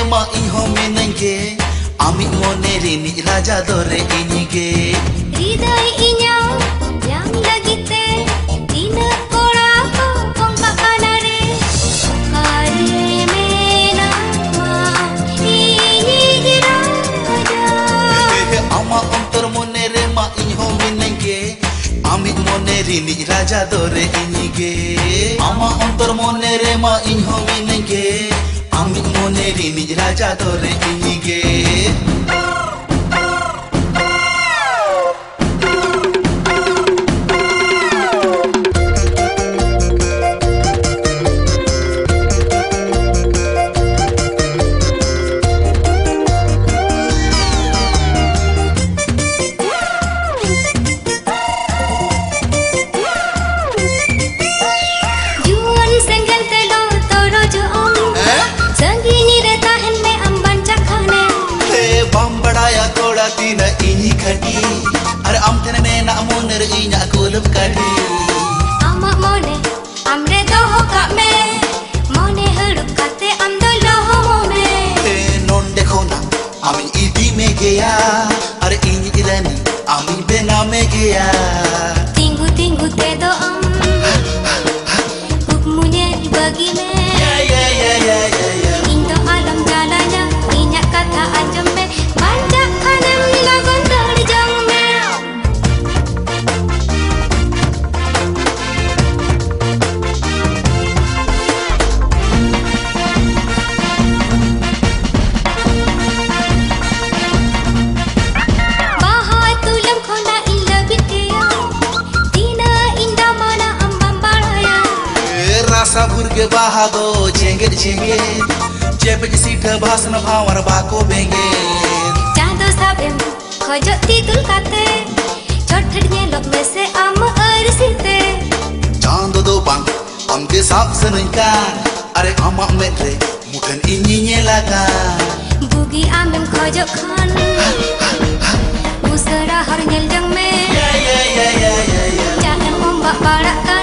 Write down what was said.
ma iho menenge Amik mone rini raja dore inyige Hidai inyau yang lagi te Tina kora ko kong bakanare Kare mena ma inyige raja Ama ontor mone re ma iho menenge Amik mone rini raja dore inyige Ama ontor mone re ma iho menenge Amik mone rini raja dore inyige Tina ini kadi Are am tene me na moner inya kulub kadi Ama mone amre doho kak me Mone hurup kate am do loho mone Non dekho na ami idi me geya Are ini irani ami bena me geya Tinggu tinggu te do am Hukmunya bagi me Indo alam jalannya inya kata ajam me Banyak kanem lagon terjang me Bahar tulam khona illa bitya Tina indah mana ambam baraya Rasa burge bahado jengget jengget Cepet sita bahasana bhawar bako benget Chando sabem khojot tidul kate Chothad nyelok mese am arsite Chando do bang amke sab senengkan Are amak metre mudhan ini nyelakan Bugi amem khojok khan Usara har nyel jang me Jangan ombak barak